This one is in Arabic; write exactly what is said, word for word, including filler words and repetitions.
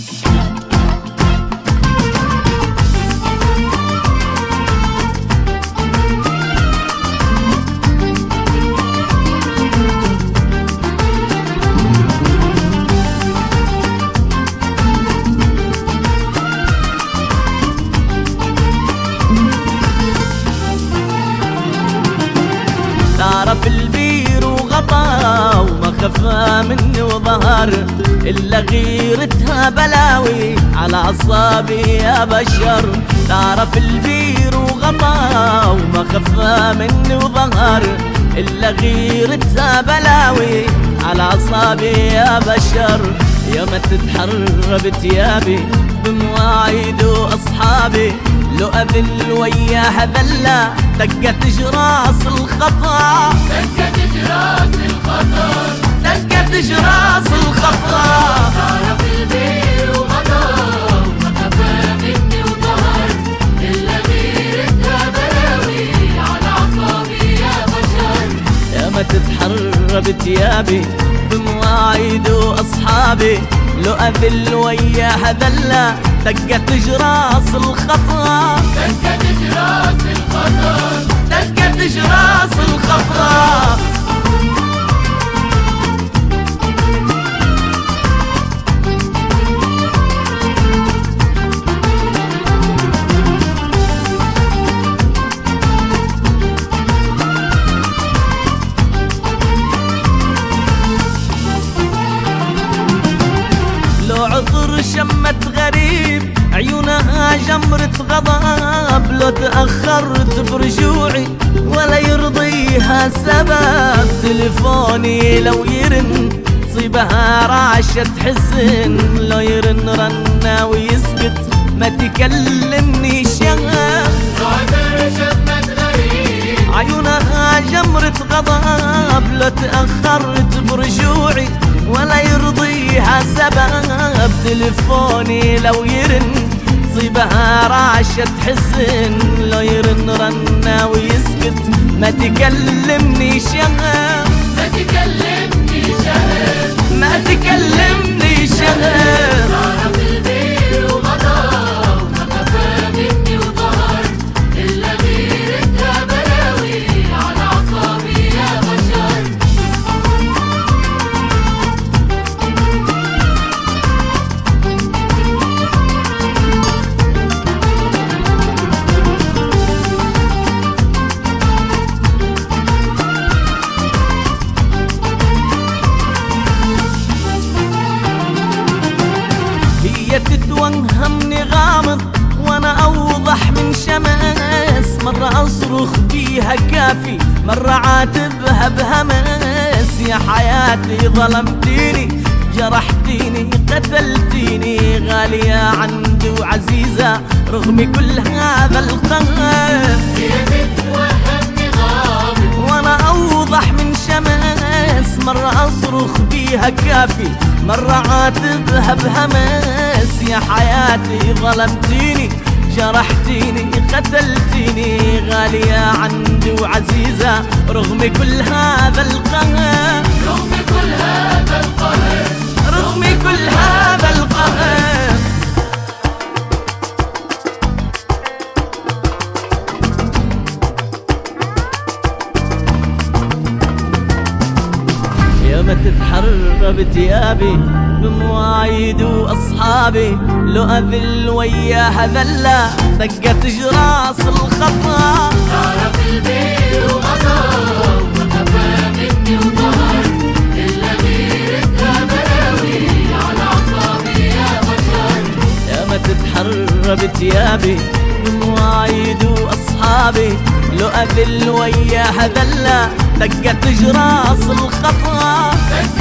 في البير وغطا وما خفى مني وظهر إلا غيرتها بلاوي على أعصابي يا بشر. دار في البير وغطا وما خفى مني وظهر إلا غيرتها بلاوي على أعصابي يا بشر. يوم تتحرر بتيابي بمواعيد وأصحابي لو أذل وياها ذلة دقت جراس الخطا دقت جراس الخطا دقت جراس الخطا. دار في البير وغطا وما خفى مني وظهر إلا غيرتها بلاوي على أعصابي يا بشر. ياما تتحرر بتيابي بمواعيد وأصحابي لو أذل وياها ذلة دقت جراس الخطا دقت جراس الخطا دقت جراس الخطا. لو عطر شمت غريب عيونها جمرة غضب لو تأخرت برجوعي ولا يرضيها سبب تلفوني لو يرن صيبها رعشة حزن لو يرن رنا ويسكت ما تكلمني شغف. لو عطر شمت غريب عيونها جمرة غضب لو تأخرت برجوعي ولا يرضيها سبب تلفوني لو يرن صيبها رعشة حزن لو يرن رنا ويسكت ما تكلمني شغف ما تكلمني شغف ما تكلمني شغف. دار في البير وغطا وما خفى مني وظهر إلا غيرتها بلاوي على أعصابي يا بشر. هي تتوهمني غامض وانا اوضح من شمس مرة اصرخ بيها كافي مرة عاتبها بهمس. يا حياتي ظلمتيني جرحتيني قتلتيني غالية عندي وعزيزة رغم كل هذا القهر. هي تتوهمني غامض وانا اوضح من شمس مرة اصرخ بيها كافي مرة عاتبها بهمس. يا حياتي ظلمتيني جرحتيني قتلتيني غالية عندي وعزيزة رغم كل هذا القهر رغم كل هذا القهر رغم كل هذا القهر. ياما تتحرر بتيابي بمواعيد وأصحابي لو أذل وياها ذلة دقت جراس الخطا. دار في البير وغطا وما خفى مني وظهر إلا غيرتها بلاوي على أعصابي يا بشر. ياما تتحرر بتيابي بمواعيد وأصحابي لو أذل وياها ذلة دقت جراس الخطا.